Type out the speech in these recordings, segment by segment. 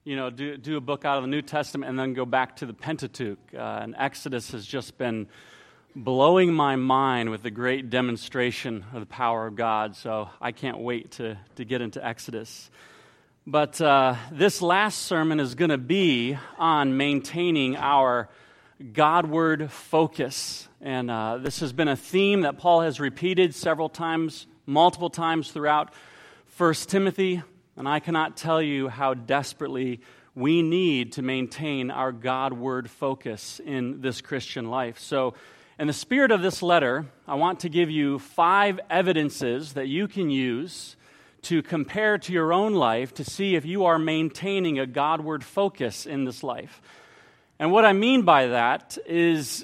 do a book out of the New Testament and then go back to the Pentateuch. And Exodus has just been blowing my mind with the great demonstration of the power of God. So I can't wait to get into Exodus. But this last sermon is going to be on maintaining our Godward focus. And this has been a theme that Paul has repeated several times, multiple times throughout 1 Timothy. And I cannot tell you how desperately we need to maintain our Godward focus in this Christian life. So in the spirit of this letter, I want to give you 5 evidences that you can use to compare to your own life to see if you are maintaining a Godward focus in this life. And what I mean by that is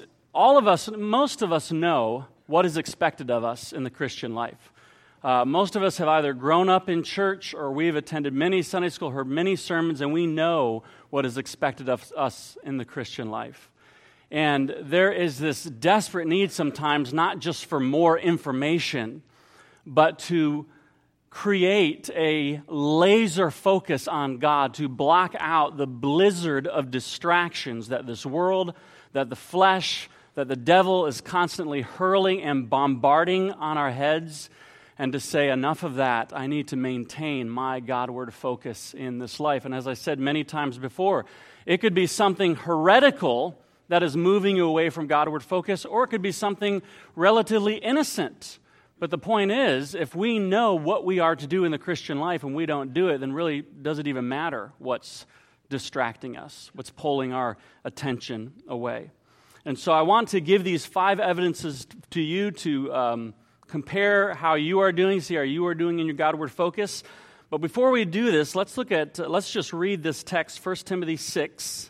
most of us know what is expected of us in the Christian life. Most of us have either grown up in church or we've attended many Sunday school, heard many sermons, and we know what is expected of us in the Christian life. And there is this desperate need sometimes, not just for more information, but to create a laser focus on God, to block out the blizzard of distractions that this world, that the flesh, that the devil is constantly hurling and bombarding on our heads, and to say, enough of that, I need to maintain my Godward focus in this life. And as I said many times before, it could be something heretical that is moving you away from Godward focus, or it could be something relatively innocent. But the point is, if we know what we are to do in the Christian life and we don't do it, then really does it even matter what's distracting us, what's pulling our attention away. And so I want to give these 5 evidences to you to compare how you are doing, see how you are doing in your Godward focus. But before we do this, let's just read this text, 1 Timothy 6,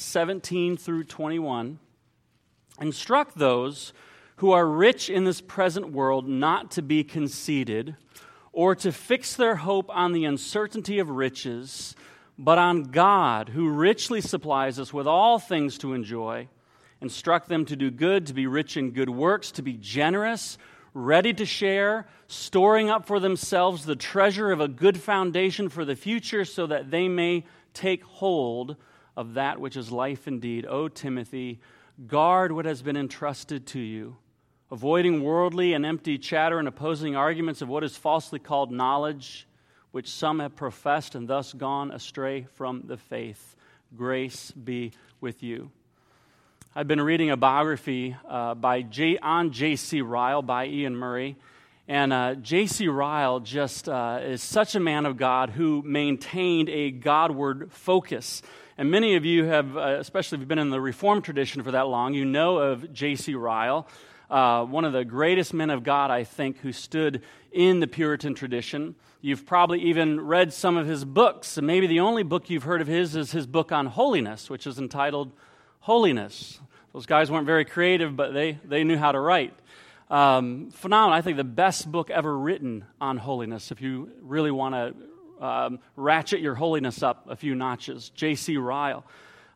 17 through 21. Instruct those who are rich in this present world not to be conceited, or to fix their hope on the uncertainty of riches, but on God, who richly supplies us with all things to enjoy. Instruct them to do good, to be rich in good works, to be generous, ready to share, storing up for themselves the treasure of a good foundation for the future, so that they may take hold of that which is life indeed. O Timothy, guard what has been entrusted to you, avoiding worldly and empty chatter and opposing arguments of what is falsely called knowledge, which some have professed and thus gone astray from the faith. Grace be with you. I've been reading a biography on J.C. Ryle by Ian Murray. And J.C. Ryle just is such a man of God who maintained a Godward focus. And many of you have, especially if you've been in the Reformed tradition for that long, you know of J.C. Ryle, one of the greatest men of God, I think, who stood in the Puritan tradition. You've probably even read some of his books. And maybe the only book you've heard of his is his book on holiness, which is entitled Holiness. Those guys weren't very creative, but they knew how to write. Phenomenal. I think the best book ever written on holiness, if you really want to ratchet your holiness up a few notches. J.C. Ryle.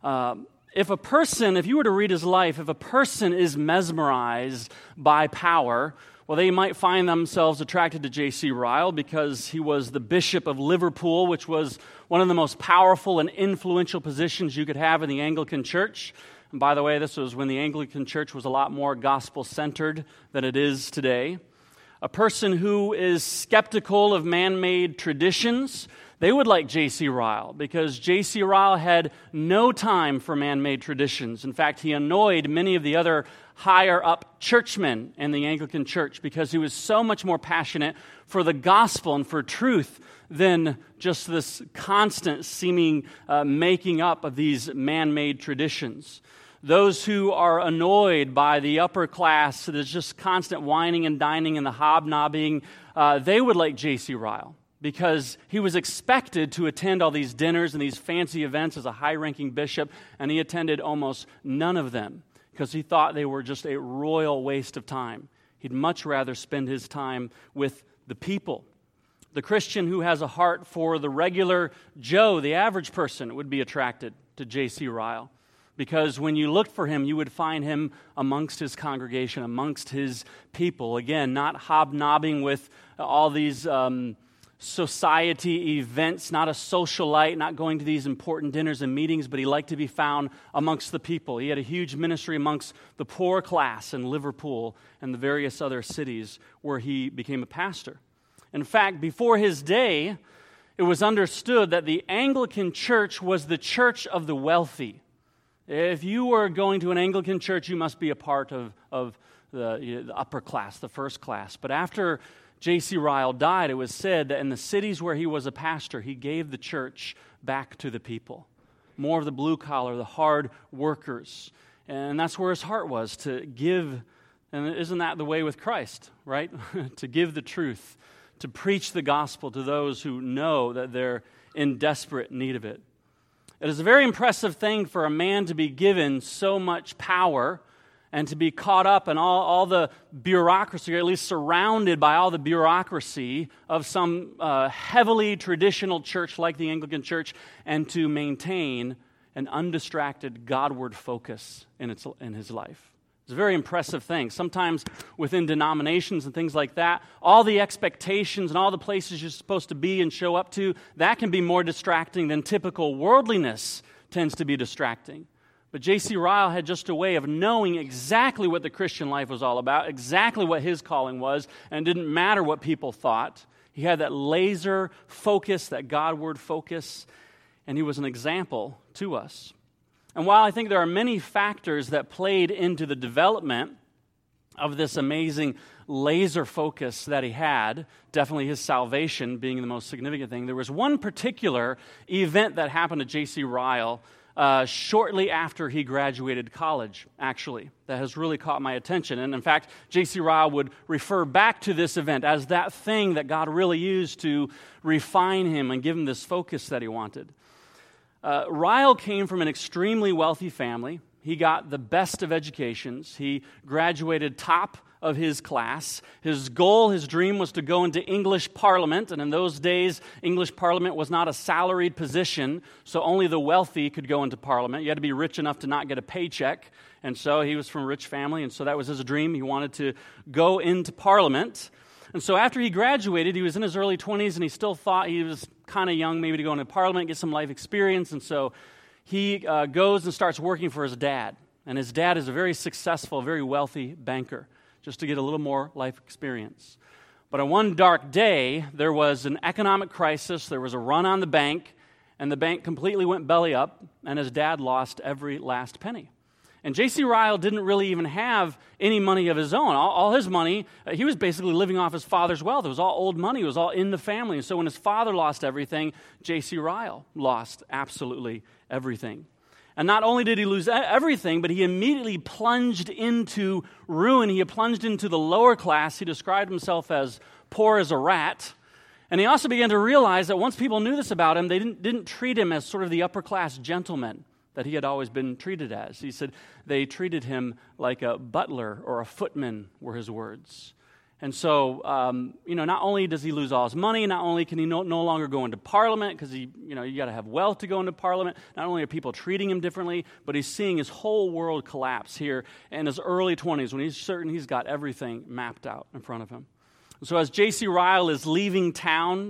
If you were to read his life, if a person is mesmerized by power, well, they might find themselves attracted to J.C. Ryle because he was the Bishop of Liverpool, which was one of the most powerful and influential positions you could have in the Anglican Church. And by the way, this was when the Anglican Church was a lot more gospel-centered than it is today. A person who is skeptical of man-made traditions, they would like J.C. Ryle, because J.C. Ryle had no time for man-made traditions. In fact, he annoyed many of the other higher-up churchmen in the Anglican Church because he was so much more passionate for the gospel and for truth than just this constant seeming making up of these man-made traditions. Those who are annoyed by the upper class, there's just constant whining and dining and the hobnobbing, they would like J.C. Ryle, because he was expected to attend all these dinners and these fancy events as a high-ranking bishop, and he attended almost none of them because he thought they were just a royal waste of time. He'd much rather spend his time with the people. The Christian who has a heart for the regular Joe, the average person, would be attracted to J.C. Ryle, because when you looked for him, you would find him amongst his congregation, amongst his people. Again, not hobnobbing with all these society events, not a socialite, not going to these important dinners and meetings, but he liked to be found amongst the people. He had a huge ministry amongst the poor class in Liverpool and the various other cities where he became a pastor. In fact, before his day, it was understood that the Anglican Church was the church of the wealthy. If you were going to an Anglican church, you must be a part of the upper class, the first class. But after J.C. Ryle died, it was said that in the cities where he was a pastor, he gave the church back to the people. More of the blue collar, the hard workers. And that's where his heart was, to give. And isn't that the way with Christ, right? To give the truth, to preach the gospel to those who know that they're in desperate need of it. It is a very impressive thing for a man to be given so much power and to be caught up in all the bureaucracy, or at least surrounded by all the bureaucracy of some heavily traditional church like the Anglican Church, and to maintain an undistracted Godward focus in his life. It's a very impressive thing. Sometimes within denominations and things like that, all the expectations and all the places you're supposed to be and show up to, that can be more distracting than typical worldliness tends to be distracting. But J.C. Ryle had just a way of knowing exactly what the Christian life was all about, exactly what his calling was, and it didn't matter what people thought. He had that laser focus, that Godward focus, and he was an example to us. And while I think there are many factors that played into the development of this amazing laser focus that he had, definitely his salvation being the most significant thing, there was one particular event that happened to J.C. Ryle shortly after he graduated college, actually, that has really caught my attention. And in fact, J.C. Ryle would refer back to this event as that thing that God really used to refine him and give him this focus that he wanted. Ryle came from an extremely wealthy family. He got the best of educations. He graduated top of his class. His goal, his dream was to go into English Parliament, and in those days, English Parliament was not a salaried position, so only the wealthy could go into Parliament. You had to be rich enough to not get a paycheck, and so he was from a rich family, and so that was his dream. He wanted to go into Parliament. And so after he graduated, he was in his early 20s, and he still thought he was kind of young maybe to go into Parliament, get some life experience, and so he goes and starts working for his dad. And his dad is a very successful, very wealthy banker, just to get a little more life experience. But on one dark day, there was an economic crisis, there was a run on the bank, and the bank completely went belly up, and his dad lost every last penny. And J.C. Ryle didn't really even have any money of his own. All his money, he was basically living off his father's wealth. It was all old money. It was all in the family. And so when his father lost everything, J.C. Ryle lost absolutely everything. And not only did he lose everything, but he immediately plunged into ruin. He plunged into the lower class. He described himself as poor as a rat. And he also began to realize that once people knew this about him, they didn't treat him as sort of the upper class gentleman that he had always been treated as. He said they treated him like a butler or a footman, were his words. And so, not only does he lose all his money, not only can he no longer go into Parliament, because you got to have wealth to go into Parliament, not only are people treating him differently, but he's seeing his whole world collapse here in his early 20s when he's certain he's got everything mapped out in front of him. So as J.C. Ryle is leaving town,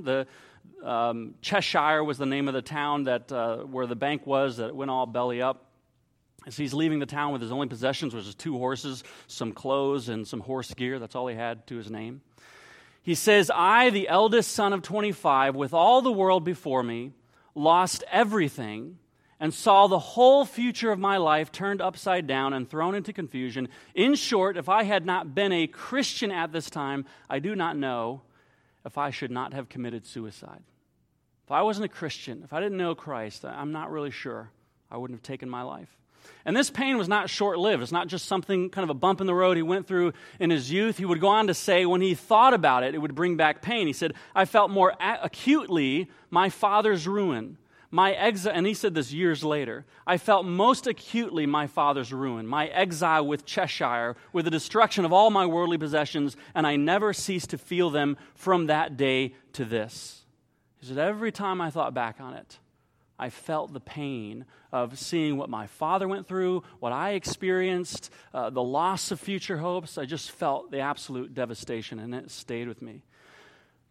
Cheshire was the name of the town that where the bank was, that went all belly up. As he's leaving the town with his only possessions, which is 2 horses, some clothes, and some horse gear. That's all he had to his name. He says, I, the eldest son of 25, with all the world before me, lost everything and saw the whole future of my life turned upside down and thrown into confusion. In short, if I had not been a Christian at this time, I do not know if I should not have committed suicide. If I wasn't a Christian, if I didn't know Christ, I'm not really sure I wouldn't have taken my life. And this pain was not short-lived. It's not just something, kind of a bump in the road he went through in his youth. He would go on to say when he thought about it, it would bring back pain. He said, I felt more acutely my father's ruin, my exile, and he said this years later, I felt most acutely my father's ruin, my exile with Cheshire, with the destruction of all my worldly possessions, and I never ceased to feel them from that day to this. He said, every time I thought back on it, I felt the pain of seeing what my father went through, what I experienced, the loss of future hopes. I just felt the absolute devastation, and it stayed with me.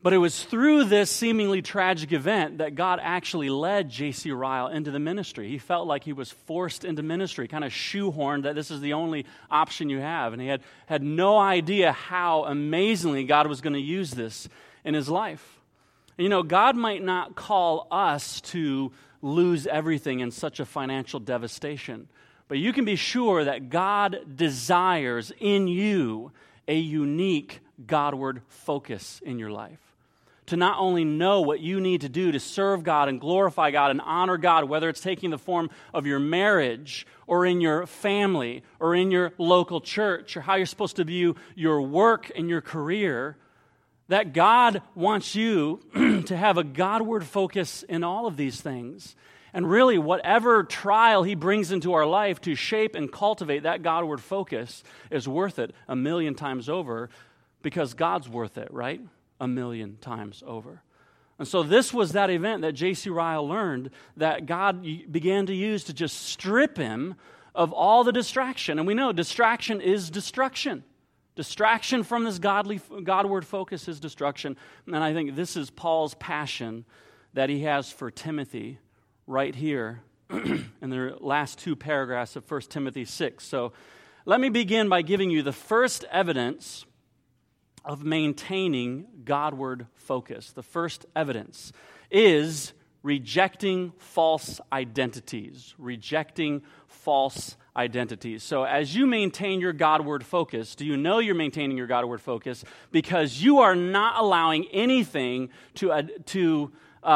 But it was through this seemingly tragic event that God actually led J.C. Ryle into the ministry. He felt like he was forced into ministry, kind of shoehorned that this is the only option you have. And he had no idea how amazingly God was going to use this in his life. And you know, God might not call us to lose everything in such a financial devastation, but you can be sure that God desires in you a unique Godward focus in your life. To not only know what you need to do to serve God and glorify God and honor God, whether it's taking the form of your marriage or in your family or in your local church or how you're supposed to view your work and your career, that God wants you to have a Godward focus in all of these things. And really, whatever trial he brings into our life to shape and cultivate that Godward focus is worth it 1,000,000 times over, because God's worth it, right? 1,000,000 times over. And so this was that event that J.C. Ryle learned that God began to use to just strip him of all the distraction. And we know distraction is destruction. Distraction from this Godward focus is destruction. And I think this is Paul's passion that he has for Timothy right here in the last two paragraphs of 1 Timothy 6. So let me begin by giving you the first evidence of maintaining Godward focus. The first evidence is rejecting false identities. Rejecting false identities. So as you maintain your Godward focus, do you know you're maintaining your Godward focus? Because you are not allowing anything to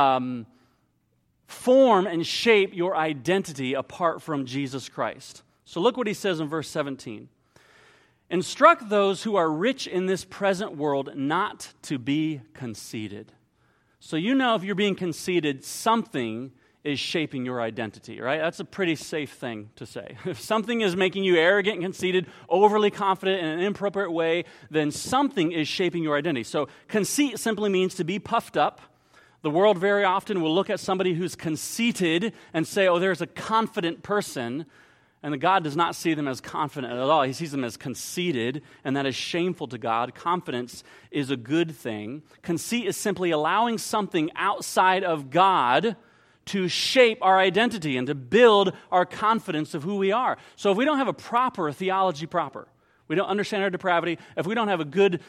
form and shape your identity apart from Jesus Christ. So look what he says in verse 17. Instruct those who are rich in this present world not to be conceited. So you know if you're being conceited, something is shaping your identity, right? That's a pretty safe thing to say. If something is making you arrogant and conceited, overly confident in an inappropriate way, then something is shaping your identity. So conceit simply means to be puffed up. The world very often will look at somebody who's conceited and say, oh, there's a confident person. And God does not see them as confident at all. He sees them as conceited, and that is shameful to God. Confidence is a good thing. Conceit is simply allowing something outside of God to shape our identity and to build our confidence of who we are. So if we don't have a proper theology proper, we don't understand our depravity, if we don't have a good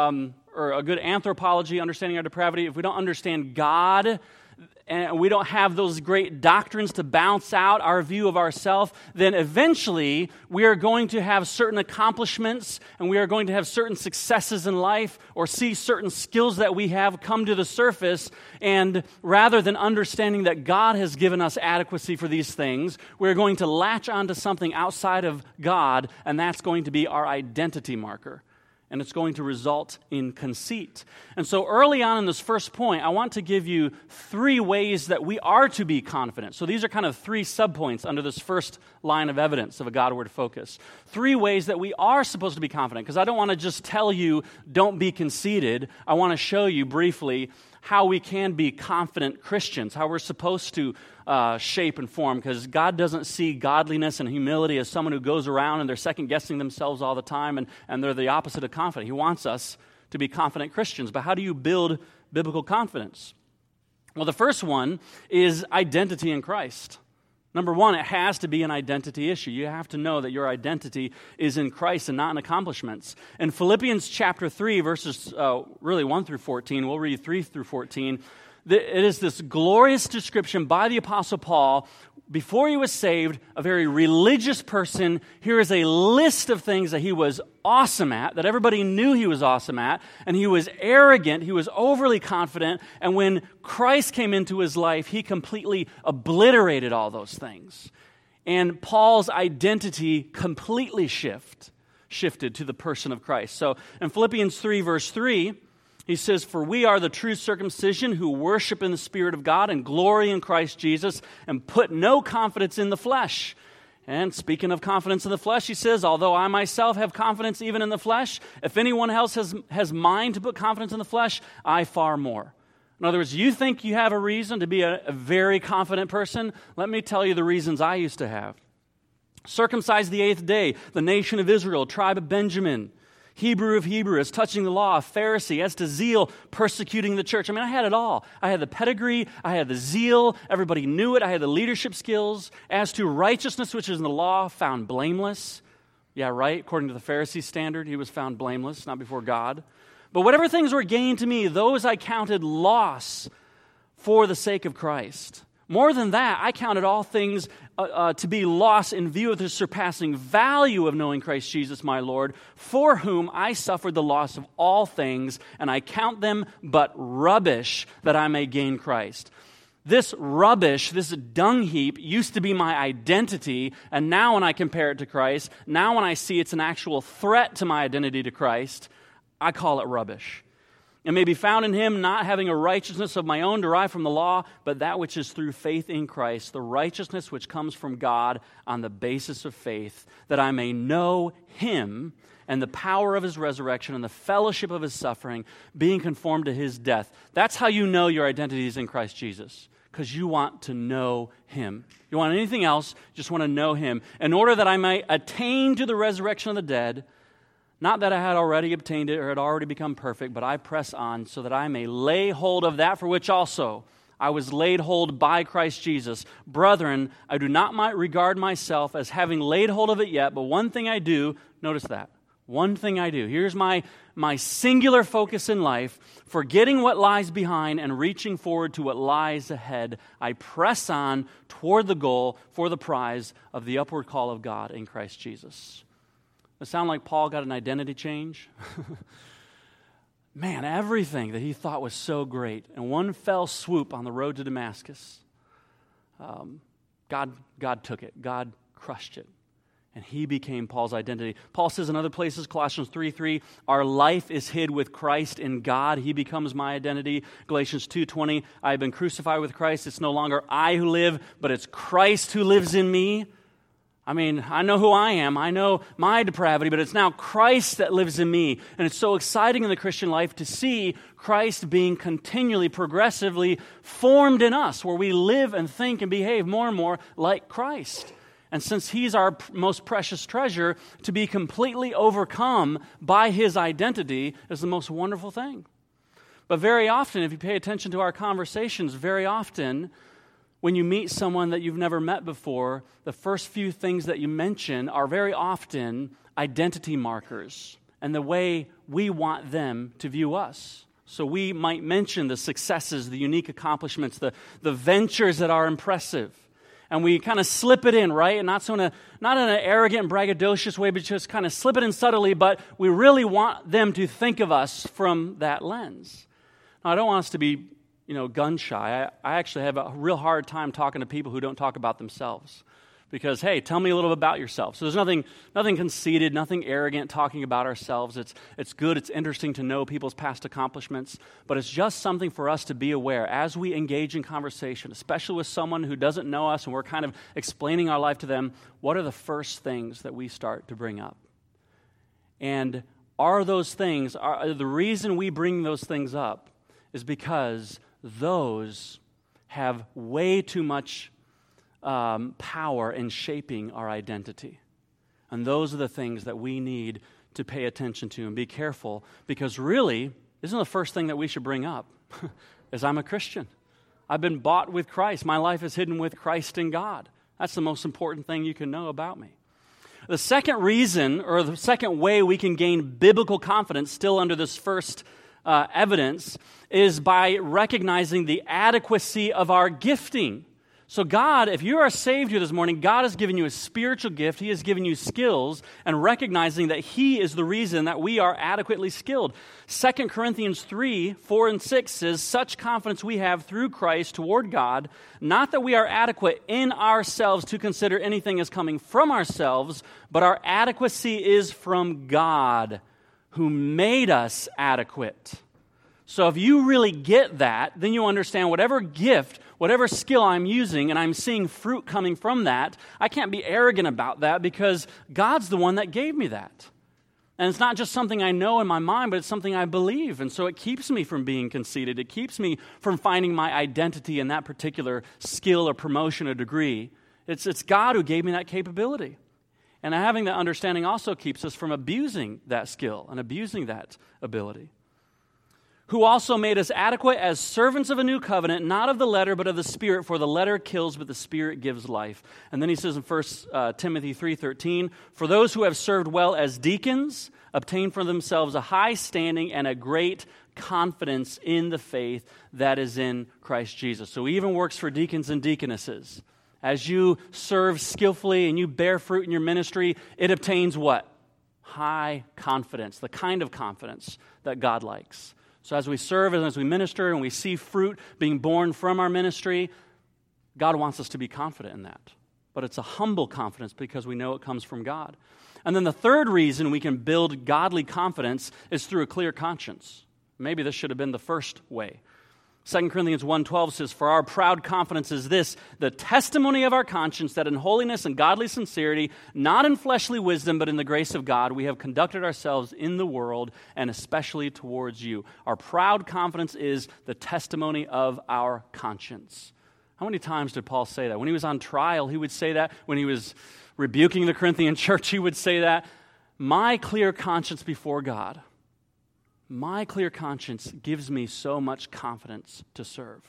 anthropology understanding our depravity, if we don't understand God, and we don't have those great doctrines to balance out our view of ourselves, then eventually we are going to have certain accomplishments and we are going to have certain successes in life or see certain skills that we have come to the surface, and rather than understanding that God has given us adequacy for these things, we're going to latch onto something outside of God, and that's going to be our identity marker. And it's going to result in conceit. And so early on in this first point, I want to give you 3 ways that we are to be confident. So these are kind of 3 subpoints under this first line of evidence of a Godward focus. 3 ways that we are supposed to be confident, because I don't want to just tell you, don't be conceited. I want to show you briefly how we can be confident Christians, how we're supposed to shape and form, because God doesn't see godliness and humility as someone who goes around and they're second-guessing themselves all the time, and they're the opposite of confident. He wants us to be confident Christians. But how do you build biblical confidence? Well, the first one is identity in Christ. Number one, it has to be an identity issue. You have to know that your identity is in Christ and not in accomplishments. In Philippians chapter 3, verses 1 through 14, we'll read 3 through 14, it is this glorious description by the Apostle Paul. Before he was saved, a very religious person. Here is a list of things that he was awesome at, that everybody knew he was awesome at, and he was arrogant, he was overly confident, and when Christ came into his life, he completely obliterated all those things. And Paul's identity completely shifted to the person of Christ. So in Philippians 3, verse 3, he says, "For we are the true circumcision who worship in the Spirit of God and glory in Christ Jesus and put no confidence in the flesh." And speaking of confidence in the flesh, he says, "Although I myself have confidence even in the flesh, if anyone else has mind to put confidence in the flesh, I far more." In other words, you think you have a reason to be a very confident person? Let me tell you the reasons I used to have. Circumcised the 8th day, the nation of Israel, tribe of Benjamin. Hebrew of Hebrews, touching the law, a Pharisee, as to zeal, persecuting the church. I mean, I had it all. I had the pedigree, I had the zeal, everybody knew it, I had the leadership skills. As to righteousness, which is in the law, found blameless. Yeah, right, according to the Pharisee standard, he was found blameless, not before God. But whatever things were gained to me, those I counted loss for the sake of Christ. More than that, I counted all things to be lost in view of the surpassing value of knowing Christ Jesus my Lord, for whom I suffered the loss of all things, and I count them but rubbish that I may gain Christ. This rubbish, this dung heap, used to be my identity, and now when I compare it to Christ, now when I see it's an actual threat to my identity to Christ, I call it rubbish. It may be found in him, not having a righteousness of my own derived from the law, but that which is through faith in Christ, the righteousness which comes from God on the basis of faith, that I may know him and the power of his resurrection and the fellowship of his suffering, being conformed to his death. That's how you know your identity is in Christ Jesus, because you want to know him. You want anything else, you just want to know him, in order that I may attain to the resurrection of the dead. Not that I had already obtained it or had already become perfect, but I press on so that I may lay hold of that for which also I was laid hold by Christ Jesus. Brethren, I do not regard myself as having laid hold of it yet, but one thing I do, notice that, one thing I do. Here's my singular focus in life, forgetting what lies behind and reaching forward to what lies ahead. I press on toward the goal for the prize of the upward call of God in Christ Jesus. Does it sound like Paul got an identity change? Man, everything that he thought was so great, in one fell swoop on the road to Damascus, God took it. God crushed it. And he became Paul's identity. Paul says in other places, Colossians 3:3, our life is hid with Christ in God. He becomes my identity. Galatians 2:20, I have been crucified with Christ. It's no longer I who live, but it's Christ who lives in me. I mean, I know who I am. I know my depravity, but it's now Christ that lives in me. And it's so exciting in the Christian life to see Christ being continually, progressively formed in us, where we live and think and behave more and more like Christ. And since he's our most precious treasure, to be completely overcome by his identity is the most wonderful thing. But very often, if you pay attention to our conversations, very often, when you meet someone that you've never met before, the first few things that you mention are very often identity markers and the way we want them to view us. So we might mention the successes, the unique accomplishments, the ventures that are impressive. And we kind of slip it in, right? And not in an arrogant and braggadocious way, but just kind of slip it in subtly, but we really want them to think of us from that lens. Now, I don't want us to be gun shy. I actually have a real hard time talking to people who don't talk about themselves. Because, hey, tell me a little bit about yourself. So there's nothing conceited, nothing arrogant talking about ourselves. It's good, it's interesting to know people's past accomplishments, but it's just something for us to be aware as we engage in conversation, especially with someone who doesn't know us and we're kind of explaining our life to them. What are the first things that we start to bring up? And are those things, the reason we bring those things up is because those have way too much power in shaping our identity. And those are the things that we need to pay attention to and be careful, because really, isn't the first thing that we should bring up is I'm a Christian. I've been bought with Christ. My life is hidden with Christ in God. That's the most important thing you can know about me. The second reason, or the second way we can gain biblical confidence, still under this first evidence, is by recognizing the adequacy of our gifting. So God, if you are saved here this morning, God has given you a spiritual gift. He has given you skills, and recognizing that He is the reason that we are adequately skilled. 2 Corinthians 3:4-6 says, such confidence we have through Christ toward God, not that we are adequate in ourselves to consider anything as coming from ourselves, but our adequacy is from God, who made us adequate. So if you really get that, then you understand whatever gift, whatever skill I'm using, and I'm seeing fruit coming from that, I can't be arrogant about that because God's the one that gave me that. And it's not just something I know in my mind, but it's something I believe. And so it keeps me from being conceited. It keeps me from finding my identity in that particular skill or promotion or degree. It's God who gave me that capability. And having that understanding also keeps us from abusing that skill and abusing that ability. Who also made us adequate as servants of a new covenant, not of the letter, but of the Spirit, for the letter kills, but the Spirit gives life. And then he says in 1 Timothy 3:13, for those who have served well as deacons obtain for themselves a high standing and a great confidence in the faith that is in Christ Jesus. So he even works for deacons and deaconesses. As you serve skillfully and you bear fruit in your ministry, it obtains what? High confidence, the kind of confidence that God likes. So as we serve and as we minister and we see fruit being born from our ministry, God wants us to be confident in that. But it's a humble confidence because we know it comes from God. And then the third reason we can build godly confidence is through a clear conscience. Maybe this should have been the first way. 2 Corinthians 1:12 says, for our proud confidence is this, the testimony of our conscience, that in holiness and godly sincerity, not in fleshly wisdom, but in the grace of God, we have conducted ourselves in the world, and especially towards you. Our proud confidence is the testimony of our conscience. How many times did Paul say that? When he was on trial, he would say that. When he was rebuking the Corinthian church, he would say that. My clear conscience before God, my clear conscience gives me so much confidence to serve.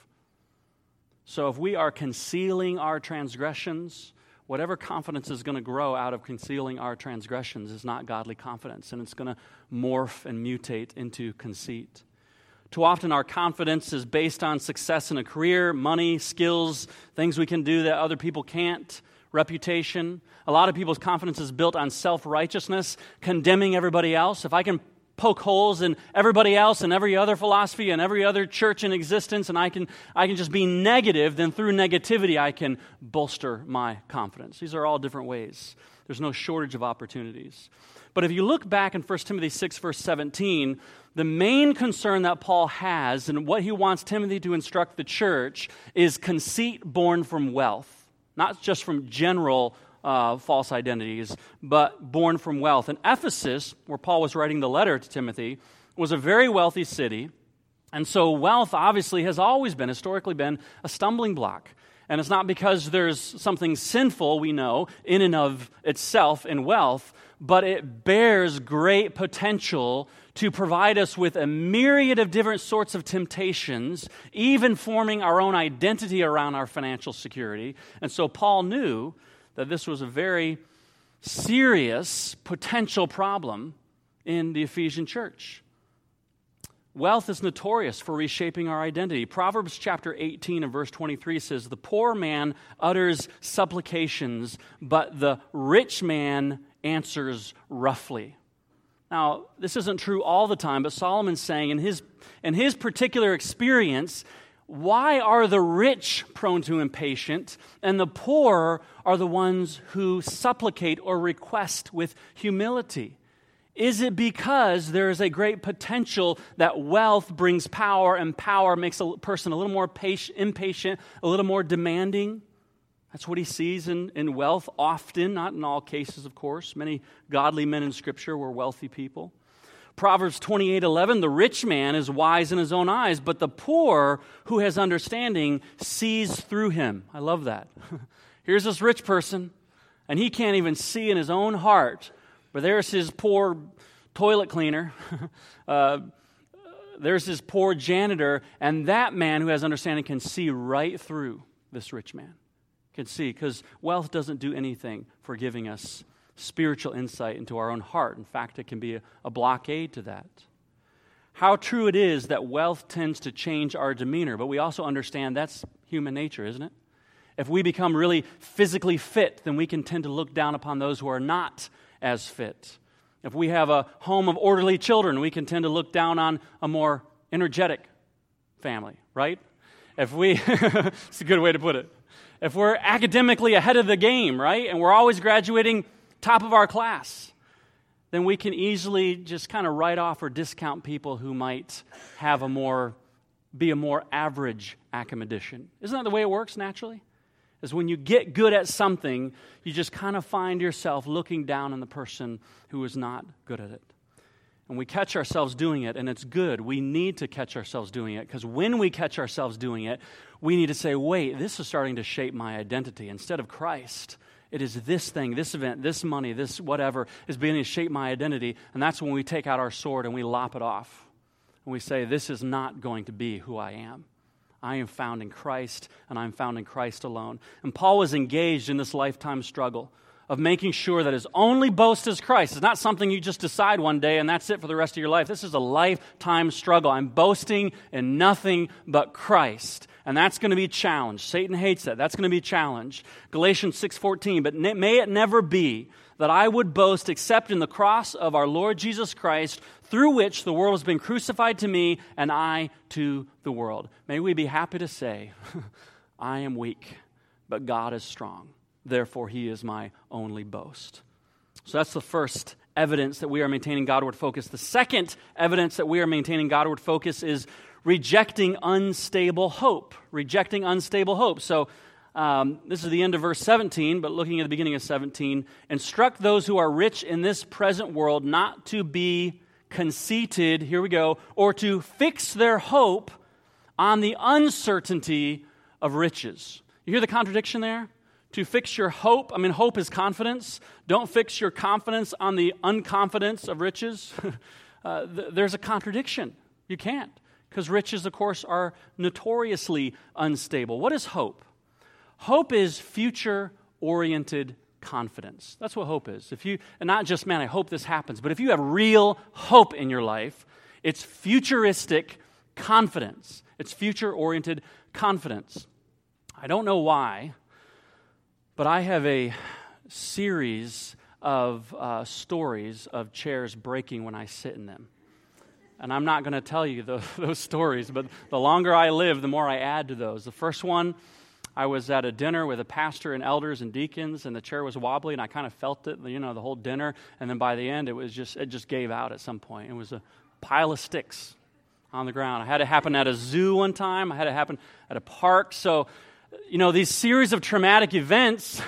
So if we are concealing our transgressions, whatever confidence is going to grow out of concealing our transgressions is not godly confidence, and it's going to morph and mutate into conceit. Too often our confidence is based on success in a career, money, skills, things we can do that other people can't, reputation. A lot of people's confidence is built on self-righteousness, condemning everybody else. If I can poke holes in everybody else and every other philosophy and every other church in existence, and I can just be negative, then through negativity I can bolster my confidence. These are all different ways. There's no shortage of opportunities. But if you look back in 1 Timothy 6, verse 17, the main concern that Paul has and what he wants Timothy to instruct the church is conceit born from wealth, not just from general false identities, but born from wealth. And Ephesus, where Paul was writing the letter to Timothy, was a very wealthy city. And so wealth obviously has always been, historically been, a stumbling block. And it's not because there's something sinful, we know, in and of itself in wealth, but it bears great potential to provide us with a myriad of different sorts of temptations, even forming our own identity around our financial security. And so Paul knew that this was a very serious potential problem in the Ephesian church. Wealth is notorious for reshaping our identity. Proverbs chapter 18 and verse 23 says, the poor man utters supplications, but the rich man answers roughly. Now, this isn't true all the time, but Solomon's saying in his particular experience, why are the rich prone to impatience and the poor are the ones who supplicate or request with humility? Is it because there is a great potential that wealth brings power and power makes a person a little more impatient, a little more demanding? That's what he sees in wealth often, not in all cases, of course. Many godly men in Scripture were wealthy people. Proverbs 28:11, the rich man is wise in his own eyes, but the poor who has understanding sees through him. I love that. Here's this rich person, and he can't even see in his own heart, but there's his poor toilet cleaner, there's his poor janitor, and that man who has understanding can see right through this rich man. Can see, because wealth doesn't do anything for giving us spiritual insight into our own heart. In fact, it can be a blockade to that. How true it is that wealth tends to change our demeanor, but we also understand that's human nature, isn't it? If we become really physically fit, then we can tend to look down upon those who are not as fit. If we have a home of orderly children, we can tend to look down on a more energetic family, right? If we, it's a good way to put it. If we're academically ahead of the game, right, and we're always graduating top of our class, then we can easily just kind of write off or discount people who might have be a more average academician. Isn't that the way it works naturally? Is when you get good at something, you just kind of find yourself looking down on the person who is not good at it. And we catch ourselves doing it, and it's good. We need to catch ourselves doing it, because when we catch ourselves doing it, we need to say, wait, this is starting to shape my identity. Instead of Christ, it is this thing, this event, this money, this whatever is beginning to shape my identity. And that's when we take out our sword and we lop it off. And we say, this is not going to be who I am. I am found in Christ, and I'm found in Christ alone. And Paul was engaged in this lifetime struggle of making sure that his only boast is Christ. It's not something you just decide one day and that's it for the rest of your life. This is a lifetime struggle. I'm boasting in nothing but Christ. And that's going to be challenged. Satan hates that. That's going to be challenged. Galatians 6:14, but may it never be that I would boast except in the cross of our Lord Jesus Christ, through which the world has been crucified to me and I to the world. May we be happy to say, I am weak, but God is strong. Therefore, he is my only boast. So that's the first evidence that we are maintaining Godward focus. The second evidence that we are maintaining Godward focus is rejecting unstable hope. Rejecting unstable hope. So this is the end of verse 17, but looking at the beginning of 17, instruct those who are rich in this present world not to be conceited, here we go, or to fix their hope on the uncertainty of riches. You hear the contradiction there? To fix your hope, hope is confidence. Don't fix your confidence on the unconfidence of riches. There's a contradiction. You can't, because riches, of course, are notoriously unstable. What is hope? Hope is future-oriented confidence. That's what hope is. And not just, man, I hope this happens, but if you have real hope in your life, it's futuristic confidence. It's future-oriented confidence. I don't know why, but I have a series of stories of chairs breaking when I sit in them. And I'm not going to tell you those stories, but the longer I live, the more I add to those. The first one, I was at a dinner with a pastor and elders and deacons, and the chair was wobbly, and I kind of felt it, the whole dinner. And then by the end, it just gave out at some point. It was a pile of sticks on the ground. I had it happen at a zoo one time. I had it happen at a park. So, these series of traumatic events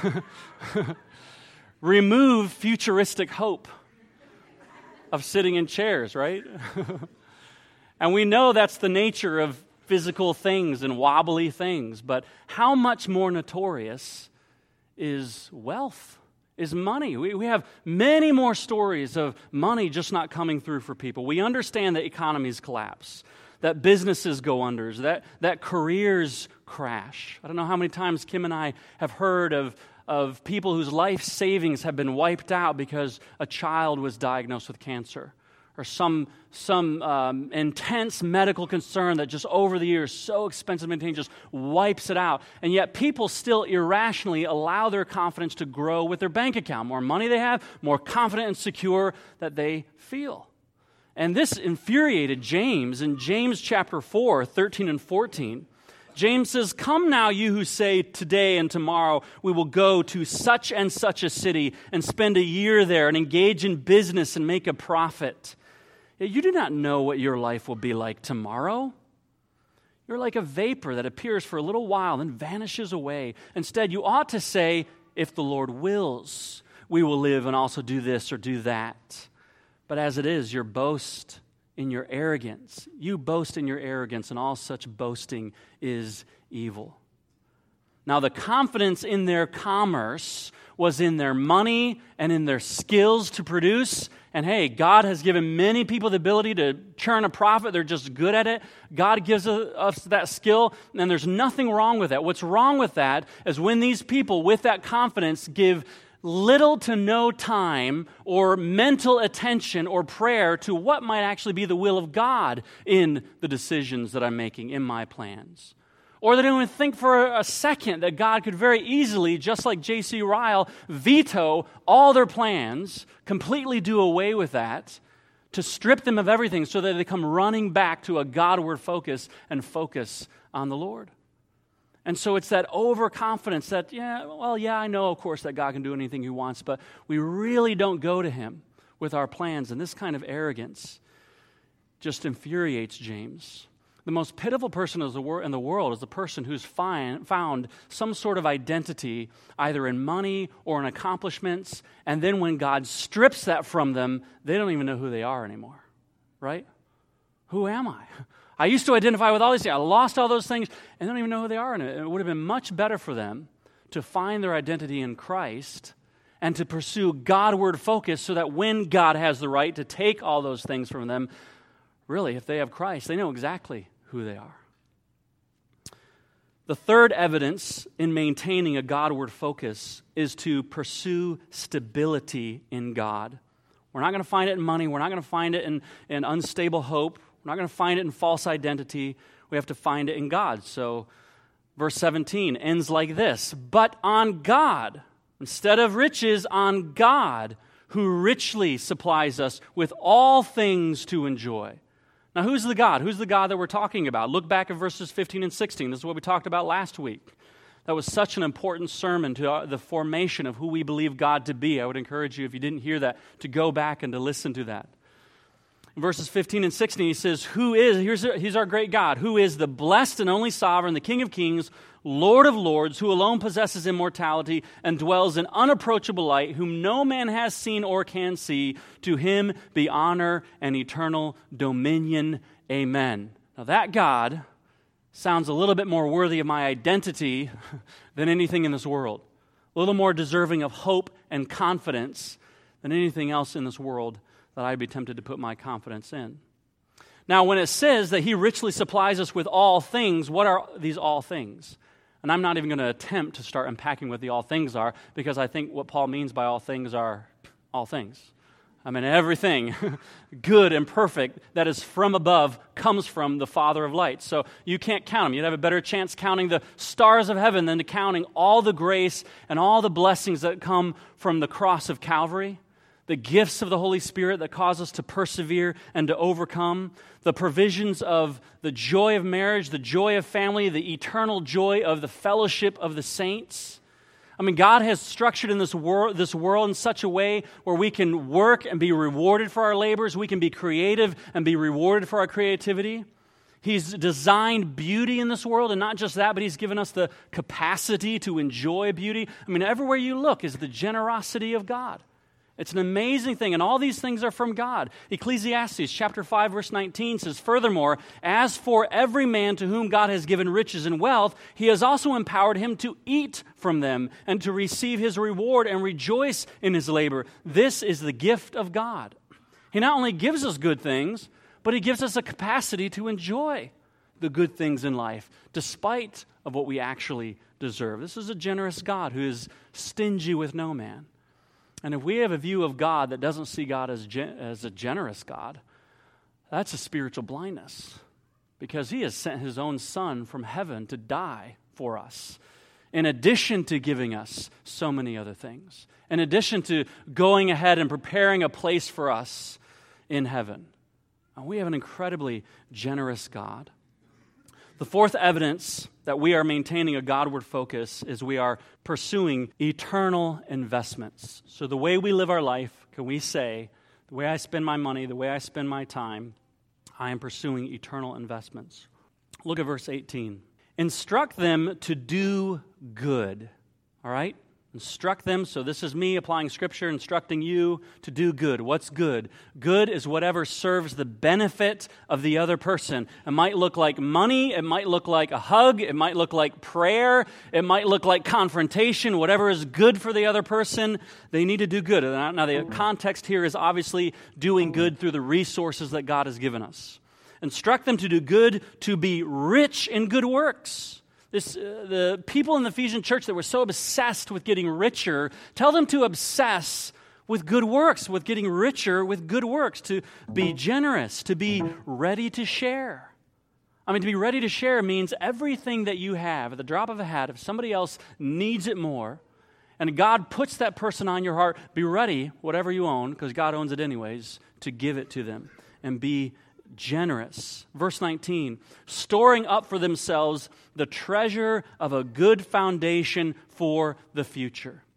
remove futuristic hope of sitting in chairs, right? And we know that's the nature of physical things and wobbly things, but how much more notorious is wealth, is money? We have many more stories of money just not coming through for people. We understand that economies collapse, that businesses go under, that careers crash. I don't know how many times Kim and I have heard of people whose life savings have been wiped out because a child was diagnosed with cancer, or some intense medical concern that just over the years, so expensive to maintain, just wipes it out. And yet people still irrationally allow their confidence to grow with their bank account. More money they have, more confident and secure that they feel. And this infuriated James in James chapter 4, 13 and 14. James says, come now, you who say today and tomorrow we will go to such and such a city and spend a year there and engage in business and make a profit. Yet you do not know what your life will be like tomorrow. You're like a vapor that appears for a little while and vanishes away. Instead, you ought to say, if the Lord wills, we will live and also do this or do that. But as it is, your boast in your arrogance. You boast in your arrogance, and all such boasting is evil. Now, the confidence in their commerce was in their money and in their skills to produce. And hey, God has given many people the ability to churn a profit. They're just good at it. God gives us that skill, and there's nothing wrong with that. What's wrong with that is when these people with that confidence give little to no time or mental attention or prayer to what might actually be the will of God in the decisions that I'm making, in my plans. Or they don't even think for a second that God could very easily, just like J.C. Ryle, veto all their plans, completely do away with that, to strip them of everything so that they come running back to a Godward focus and focus on the Lord. And so it's that overconfidence that, I know, of course, that God can do anything He wants, but we really don't go to Him with our plans. And this kind of arrogance just infuriates James. The most pitiful person in the world is the person who's found some sort of identity, either in money or in accomplishments, and then when God strips that from them, they don't even know who they are anymore. right? Who am I? I used to identify with all these things. I lost all those things and don't even know who they are. And it would have been much better for them to find their identity in Christ and to pursue Godward focus so that when God has the right to take all those things from them, really, if they have Christ, they know exactly who they are. The third evidence in maintaining a Godward focus is to pursue stability in God. We're not going to find it in money. We're not going to find it in unstable hope. We're not going to find it in false identity. We have to find it in God. So verse 17 ends like this: but on God, instead of riches, on God, who richly supplies us with all things to enjoy. Now, who's the God? Who's the God that we're talking about? Look back at verses 15 and 16. This is what we talked about last week. That was such an important sermon to the formation of who we believe God to be. I would encourage you, if you didn't hear that, to go back and to listen to that. In verses 15 and 16, he says, he's our great God, who is the blessed and only sovereign, the King of kings, Lord of lords, who alone possesses immortality and dwells in unapproachable light, whom no man has seen or can see. To him be honor and eternal dominion. Amen. Now that God sounds a little bit more worthy of my identity than anything in this world. A little more deserving of hope and confidence than anything else in this world that I'd be tempted to put my confidence in. Now, when it says that he richly supplies us with all things, what are these all things? And I'm not even going to attempt to start unpacking what the all things are, because I think what Paul means by all things are all things. I mean, everything good and perfect that is from above comes from the Father of lights. So you can't count them. You'd have a better chance counting the stars of heaven than to counting all the grace and all the blessings that come from the cross of Calvary. The gifts of the Holy Spirit that cause us to persevere and to overcome, the provisions of the joy of marriage, the joy of family, the eternal joy of the fellowship of the saints. I mean, God has structured in this world in such a way where we can work and be rewarded for our labors. We can be creative and be rewarded for our creativity. He's designed beauty in this world, and not just that, but He's given us the capacity to enjoy beauty. I mean, everywhere you look is the generosity of God. It's an amazing thing, and all these things are from God. Ecclesiastes chapter 5, verse 19 says, furthermore, as for every man to whom God has given riches and wealth, He has also empowered him to eat from them and to receive his reward and rejoice in his labor. This is the gift of God. He not only gives us good things, but He gives us a capacity to enjoy the good things in life, despite of what we actually deserve. This is a generous God who is stingy with no man. And if we have a view of God that doesn't see God as a generous God, that's a spiritual blindness, because He has sent His own Son from heaven to die for us, in addition to giving us so many other things, in addition to going ahead and preparing a place for us in heaven. And we have an incredibly generous God. The fourth evidence that we are maintaining a Godward focus is we are pursuing eternal investments. So the way we live our life, can we say, the way I spend my money, the way I spend my time, I am pursuing eternal investments. Look at verse 18. Instruct them to do good. All right? Instruct them. So this is me applying Scripture, instructing you to do good. What's good? Good is whatever serves the benefit of the other person. It might look like money. It might look like a hug. It might look like prayer. It might look like confrontation. Whatever is good for the other person, they need to do good. Now, the context here is obviously doing good through the resources that God has given us. Instruct them to do good, to be rich in good works. The people in the Ephesian church that were so obsessed with getting richer, tell them to obsess with good works, with getting richer with good works, to be generous, to be ready to share. I mean, to be ready to share means everything that you have, at the drop of a hat, if somebody else needs it more, and God puts that person on your heart, be ready, whatever you own, because God owns it anyways, to give it to them and be generous. Verse 19, storing up for themselves the treasure of a good foundation for the future.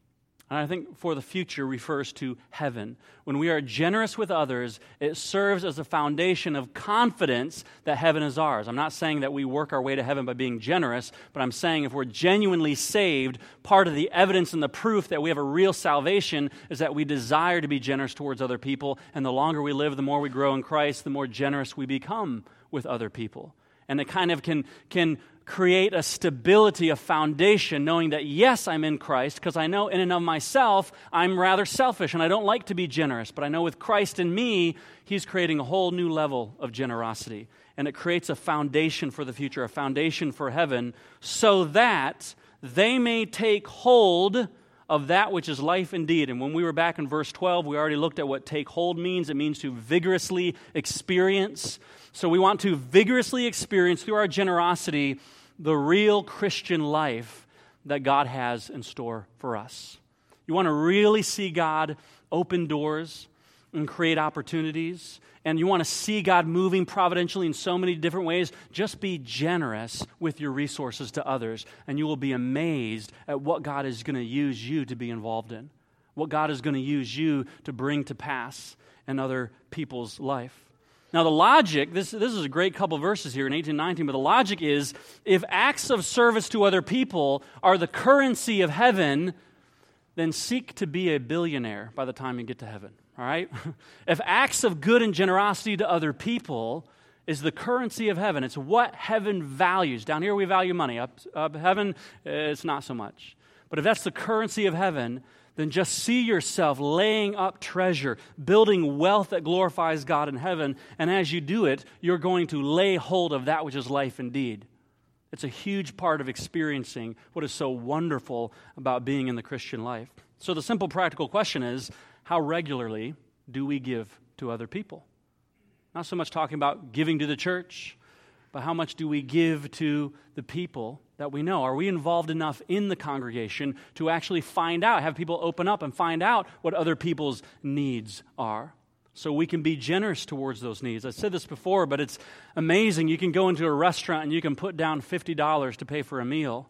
And I think for the future refers to heaven. When we are generous with others, it serves as a foundation of confidence that heaven is ours. I'm not saying that we work our way to heaven by being generous, but I'm saying if we're genuinely saved, part of the evidence and the proof that we have a real salvation is that we desire to be generous towards other people. And the longer we live, the more we grow in Christ, the more generous we become with other people. And it kind of can create a stability, a foundation, knowing that, yes, I'm in Christ, because I know in and of myself, I'm rather selfish, and I don't like to be generous. But I know with Christ in me, He's creating a whole new level of generosity. And it creates a foundation for the future, a foundation for heaven, so that they may take hold of that which is life indeed. And when we were back in verse 12, we already looked at what take hold means. It means to vigorously experience. So we want to vigorously experience through our generosity the real Christian life that God has in store for us. You want to really see God open doors and create opportunities, and you want to see God moving providentially in so many different ways, just be generous with your resources to others, and you will be amazed at what God is going to use you to be involved in, what God is going to use you to bring to pass in other people's life. Now the logic, this is a great couple verses here in 18:19, but the logic is, if acts of service to other people are the currency of heaven, then seek to be a billionaire by the time you get to heaven, all right? If acts of good and generosity to other people is the currency of heaven, it's what heaven values. Down here we value money. Up heaven, it's not so much. But if that's the currency of heaven, then just see yourself laying up treasure, building wealth that glorifies God in heaven, and as you do it, you're going to lay hold of that which is life indeed. It's a huge part of experiencing what is so wonderful about being in the Christian life. So the simple practical question is, how regularly do we give to other people? Not so much talking about giving to the church, but how much do we give to the people that we know? Are we involved enough in the congregation to actually find out, have people open up and find out what other people's needs are, so we can be generous towards those needs? I said this before, but it's amazing. You can go into a restaurant and you can put down $50 to pay for a meal,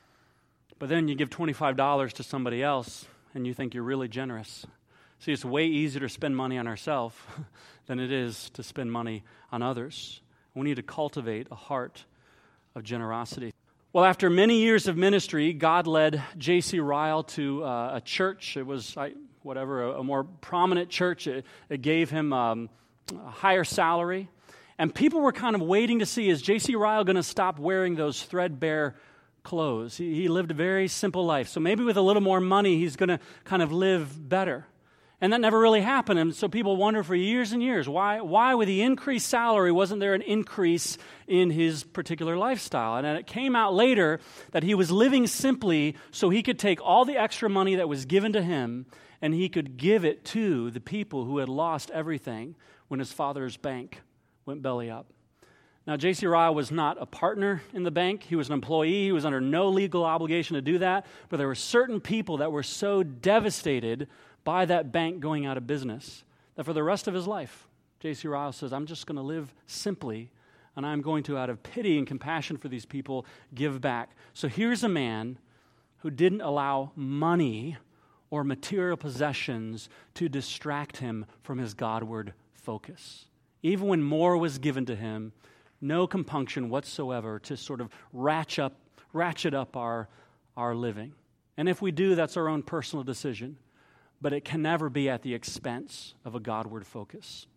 but then you give $25 to somebody else and you think you're really generous. See, it's way easier to spend money on ourselves than it is to spend money on others. We need to cultivate a heart of generosity. Well, after many years of ministry, God led J.C. Ryle to a church. It was, a more prominent church. It gave him a higher salary. And people were kind of waiting to see, is J.C. Ryle going to stop wearing those threadbare clothes? He lived a very simple life. So maybe with a little more money, he's going to kind of live better. And that never really happened. And so people wonder for years and years, why with the increased salary wasn't there an increase in his particular lifestyle? And it came out later that he was living simply so he could take all the extra money that was given to him and he could give it to the people who had lost everything when his father's bank went belly up. Now, J.C. Ryle was not a partner in the bank. He was an employee. He was under no legal obligation to do that. But there were certain people that were so devastated by that bank going out of business that for the rest of his life, J.C. Ryle says, I'm just going to live simply, and I'm going to, out of pity and compassion for these people, give back. So here's a man who didn't allow money or material possessions to distract him from his Godward focus. Even when more was given to him, no compunction whatsoever to sort of ratchet up our living. And if we do, that's our own personal decision. But it can never be at the expense of a Godward focus.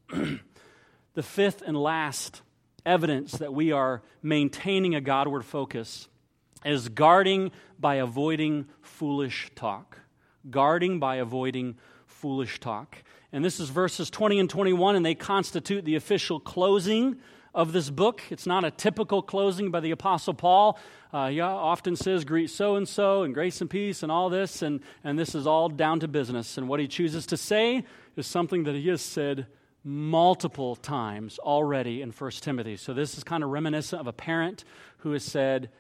The fifth and last evidence that we are maintaining a Godward focus is guarding by avoiding foolish talk. Guarding by avoiding foolish talk. And this is verses 20 and 21, and they constitute the official closing of this book. It's not a typical closing by the Apostle Paul. He often says, greet so-and-so and grace and peace and all this, and this is all down to business. And what he chooses to say is something that he has said multiple times already in 1 Timothy. So this is kind of reminiscent of a parent who has said,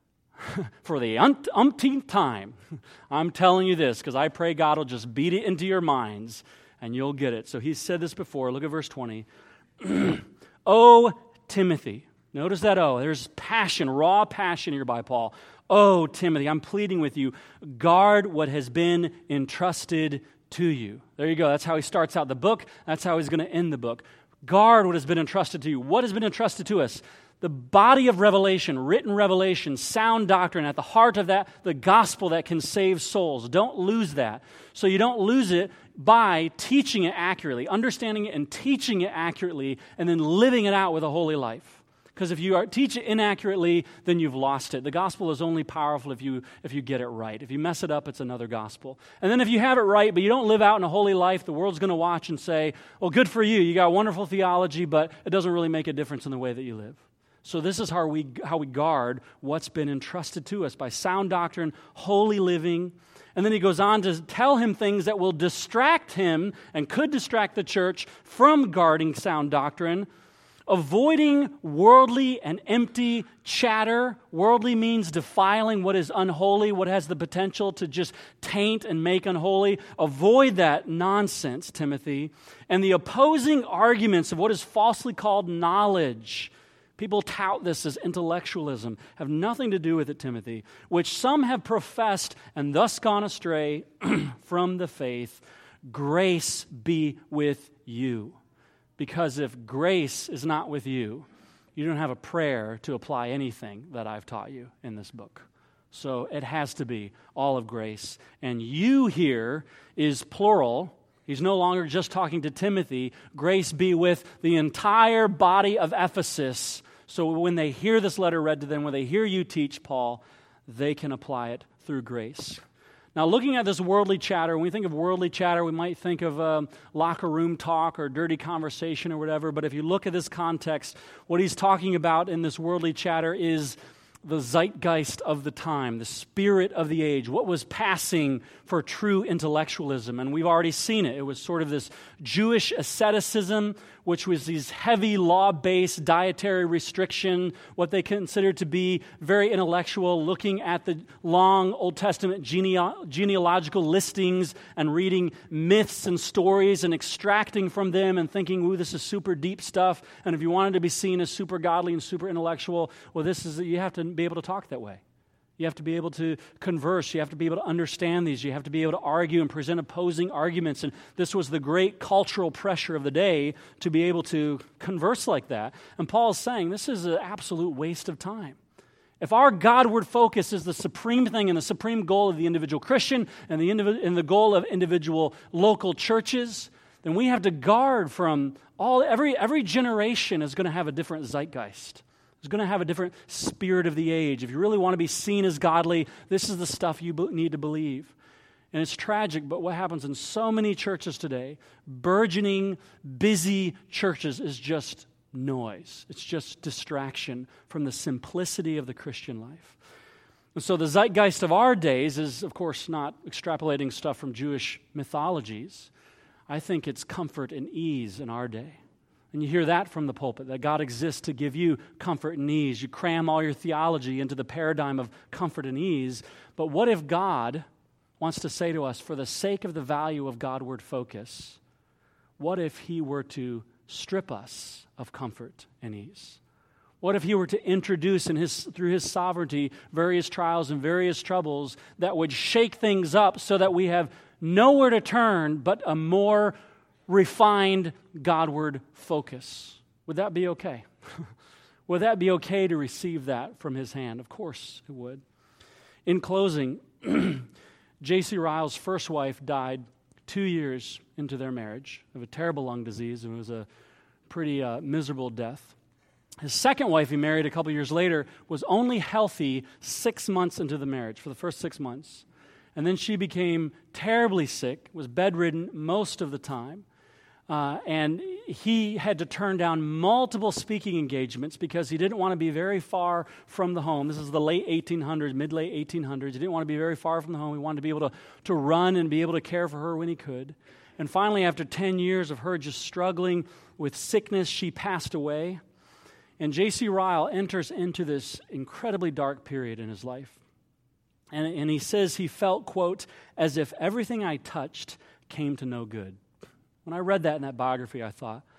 for the umpteenth time, I'm telling you this because I pray God will just beat it into your minds and you'll get it. So he's said this before. Look at verse 20. O Timothy, Notice that O. There's passion, raw passion here by Paul. Oh, Timothy, I'm pleading with you, guard what has been entrusted to you. There you go. That's how he starts out the book. That's how he's going to end the book. Guard what has been entrusted to you. What has been entrusted to us? The body of revelation, written revelation, sound doctrine, at the heart of that, the gospel that can save souls. Don't lose that. So you don't lose it by teaching it accurately, understanding it and teaching it accurately, and then living it out with a holy life. Because if you teach it inaccurately, then you've lost it. The gospel is only powerful if you get it right. If you mess it up, it's another gospel. And then if you have it right, but you don't live out in a holy life, the world's going to watch and say, well, good for you. You got wonderful theology, but it doesn't really make a difference in the way that you live. So this is how we guard what's been entrusted to us by sound doctrine, holy living. And then he goes on to tell him things that will distract him and could distract the church from guarding sound doctrine. Avoiding worldly and empty chatter. Worldly means defiling what is unholy, what has the potential to just taint and make unholy. Avoid that nonsense, Timothy. And the opposing arguments of what is falsely called knowledge. People tout this as intellectualism. Have nothing to do with it, Timothy. Which some have professed and thus gone astray from the faith. Grace be with you. Because if grace is not with you, you don't have a prayer to apply anything that I've taught you in this book. So it has to be all of grace. And you here is plural. He's no longer just talking to Timothy. Grace be with the entire body of Ephesus. So when they hear this letter read to them, when they hear you teach, Paul, they can apply it through grace. Now, looking at this worldly chatter, when we think of worldly chatter, we might think of locker room talk or dirty conversation or whatever. But if you look at this context, what he's talking about in this worldly chatter is the zeitgeist of the time, the spirit of the age, what was passing for true intellectualism. And we've already seen it. It was sort of this Jewish asceticism, which was these heavy law-based dietary restriction, what they considered to be very intellectual, looking at the long Old Testament genealogical listings and reading myths and stories and extracting from them and thinking, ooh, this is super deep stuff. And if you wanted to be seen as super godly and super intellectual, well, you have to be able to talk that way. You have to be able to converse. You have to be able to understand these. You have to be able to argue and present opposing arguments. And this was the great cultural pressure of the day to be able to converse like that. And Paul is saying this is an absolute waste of time. If our Godward focus is the supreme thing and the supreme goal of the individual Christian and the goal of individual local churches, then we have to guard from every generation is going to have a different zeitgeist. It's going to have a different spirit of the age. If you really want to be seen as godly, this is the stuff you need to believe. And it's tragic, but what happens in so many churches today, burgeoning, busy churches, is just noise. It's just distraction from the simplicity of the Christian life. And so the zeitgeist of our days is, of course, not extrapolating stuff from Jewish mythologies. I think it's comfort and ease in our day. And you hear that from the pulpit, that God exists to give you comfort and ease. You cram all your theology into the paradigm of comfort and ease. But what if God wants to say to us, for the sake of the value of Godward focus, what if He were to strip us of comfort and ease? What if He were to introduce through His sovereignty various trials and various troubles that would shake things up so that we have nowhere to turn but a more refined Godward focus? Would that be okay? Would that be okay to receive that from His hand? Of course it would. In closing, J.C. Ryle's first wife died 2 years into their marriage of a terrible lung disease, and it was a pretty miserable death. His second wife he married a couple years later was only healthy 6 months into the marriage, for the first 6 months. And then she became terribly sick, was bedridden most of the time. And he had to turn down multiple speaking engagements because he didn't want to be very far from the home. This is the late 1800s, mid-late 1800s. He didn't want to be very far from the home. He wanted to be able to run and be able to care for her when he could. And finally, after 10 years of her just struggling with sickness, she passed away. And J.C. Ryle enters into this incredibly dark period in his life. And he says he felt, quote, as if everything I touched came to no good. When I read that in that biography, I thought,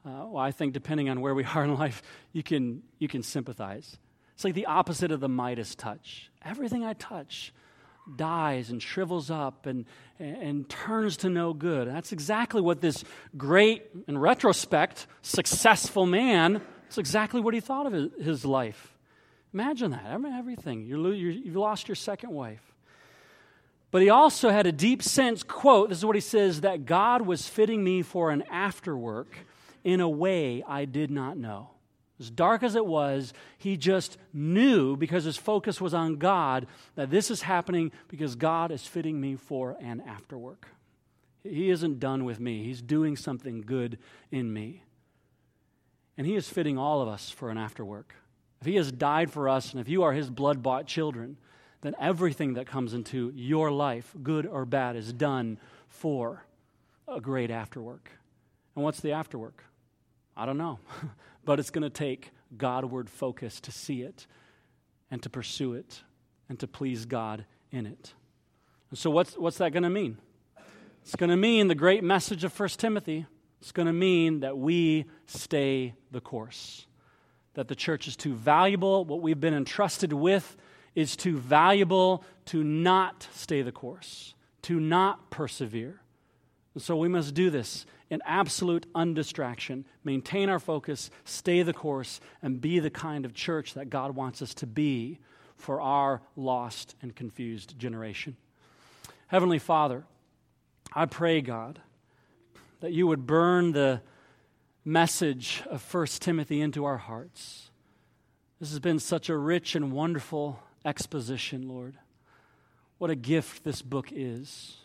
Well, I think depending on where we are in life, you can sympathize. It's like the opposite of the Midas touch. Everything I touch dies and shrivels up and turns to no good. That's exactly what this great, in retrospect, successful man, it's exactly what he thought of his life. Imagine that, everything. You've lost your second wife. But he also had a deep sense, quote, this is what he says, that God was fitting me for an afterwork in a way I did not know. As dark as it was, he just knew, because his focus was on God, that this is happening because God is fitting me for an afterwork. He isn't done with me. He's doing something good in me. And he is fitting all of us for an afterwork. If he has died for us, and if you are his blood-bought children, then everything that comes into your life, good or bad, is done for a great afterwork. And what's the afterwork? I don't know. But it's going to take Godward focus to see it and to pursue it and to please God in it. And so what's that going to mean? It's going to mean the great message of 1 Timothy. It's going to mean that we stay the course. That the church is too valuable. What we've been entrusted with is too valuable to not stay the course, to not persevere. And so we must do this in absolute undistraction, maintain our focus, stay the course, and be the kind of church that God wants us to be for our lost and confused generation. Heavenly Father, I pray, God, that you would burn the message of 1 Timothy into our hearts. This has been such a rich and wonderful exposition, Lord. What a gift this book is.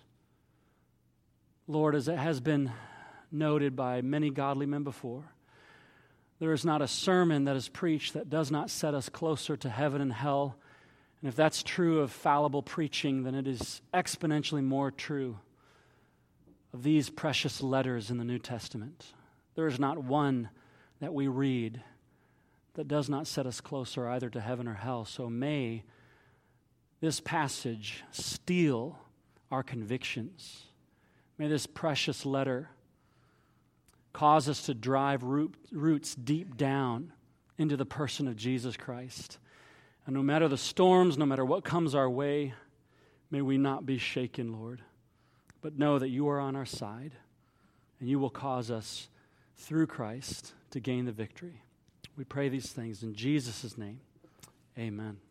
Lord, as it has been noted by many godly men before, there is not a sermon that is preached that does not set us closer to heaven and hell. And if that's true of fallible preaching, then it is exponentially more true of these precious letters in the New Testament. There is not one that we read that does not set us closer either to heaven or hell. So may this passage steel our convictions. May this precious letter cause us to drive roots deep down into the person of Jesus Christ. And no matter the storms, no matter what comes our way, may we not be shaken, Lord, but know that you are on our side and you will cause us through Christ to gain the victory. We pray these things in Jesus' name. Amen.